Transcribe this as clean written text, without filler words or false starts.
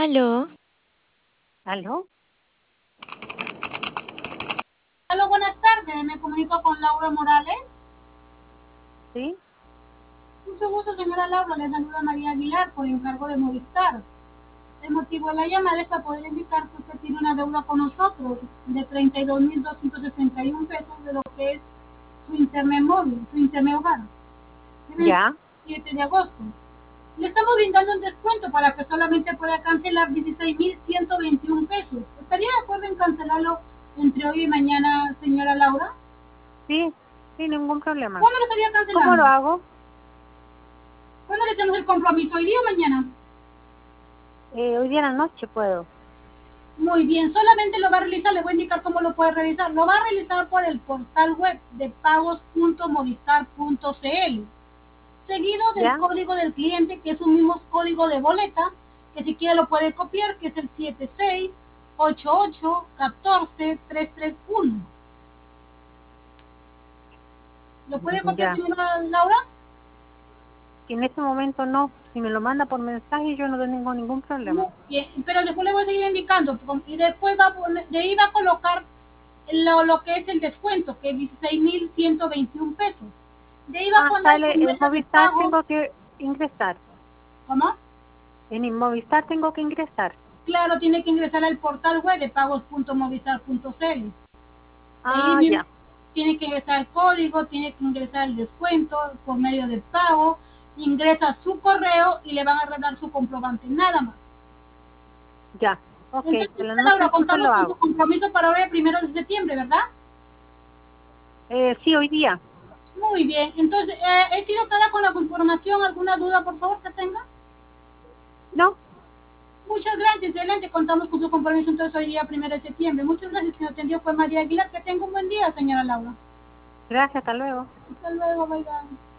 Aló, ¿Aló? Hola, buenas tardes. Me comunico con Laura Morales. ¿Sí? Mucho gusto, señora Laura. Le saluda María Aguilar por encargo de Movistar. El motivo de la llamada es para poder indicar que usted tiene una deuda con nosotros de 32.261 pesos de lo que es su internet móvil, su internet hogar. El ¿Ya? 7 de agosto. Le estamos brindando un descuento para que solamente pueda cancelar 16.121 pesos. ¿Estaría de acuerdo en cancelarlo entre hoy y mañana, señora Laura? Sí, sin ningún problema. ¿Cuándo lo estaría ¿Cómo lo cancelando? hago? ¿Cuándo le hacemos el compromiso? ¿Hoy día o mañana? Hoy día en la noche puedo. Muy bien, solamente lo va a realizar, le voy a indicar cómo lo puede realizar. Lo va a realizar por el portal web de pagos.movistar.cl, seguido del ¿Ya? código del cliente, que es un mismo código de boleta, que si quiere lo puede copiar, que es el 76881413331. ¿Lo puede copiar, Ya. señora Laura? Que en este momento no. Si me lo manda por mensaje yo no tengo ningún Muy problema. bien, pero después le voy a seguir indicando, y después de ahí va a colocar lo que es el descuento, que es 16.121 pesos. De ahí va a poner su Sale en medio de Movistar pago. tengo que ingresar. ¿Cómo? En el Movistar tengo que ingresar. Claro, tiene que ingresar al portal web de pagos.movistar.cl. De ahí mismo Ya. tiene que ingresar el código, tiene que ingresar el descuento por medio de pago, ingresa su correo y le van a dar su comprobante, nada más. Ya. Ok, Entonces, en la noche Laura, entonces contamos lo con su hago. compromiso para hoy, el 1 de septiembre, ¿verdad? Sí, hoy día. Muy bien, entonces, ¿he sido clara con la información? ¿Alguna duda, por favor, que tenga? No, Muchas gracias, excelente. Contamos con su compromiso entonces hoy día 1 de septiembre. Muchas gracias, quien atendió fue María Aguilar. Que tenga un buen día, señora Laura. gracias, hasta luego. Hasta luego, bye bye.